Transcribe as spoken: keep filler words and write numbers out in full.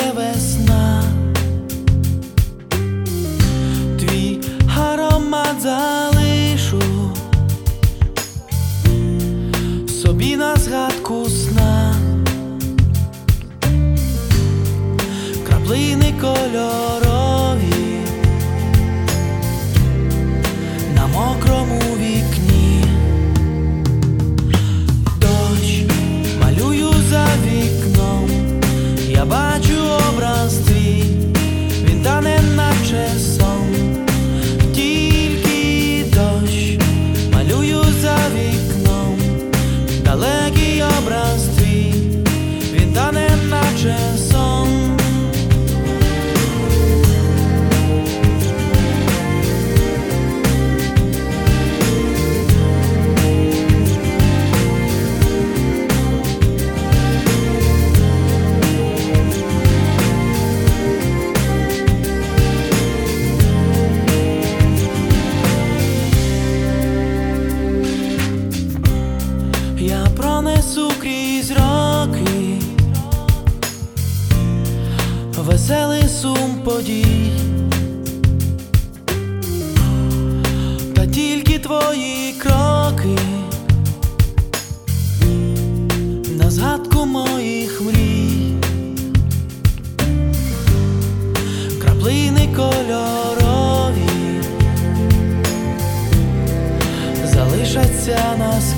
прийде весна, твій аромат залишу собі на згадку сна. Краплини кольорові на мокрому вікні, дощ малюю за вікном, я бачу образ твій, він тане наче сон. Тільки дощ малюю за вікном, далекий образ твій, він тане наче сон. Я пронесу крізь роки веселий сум подій, та тільки твої кроки на згадку моїх мрій. Краплини кольорові залишаться на склі.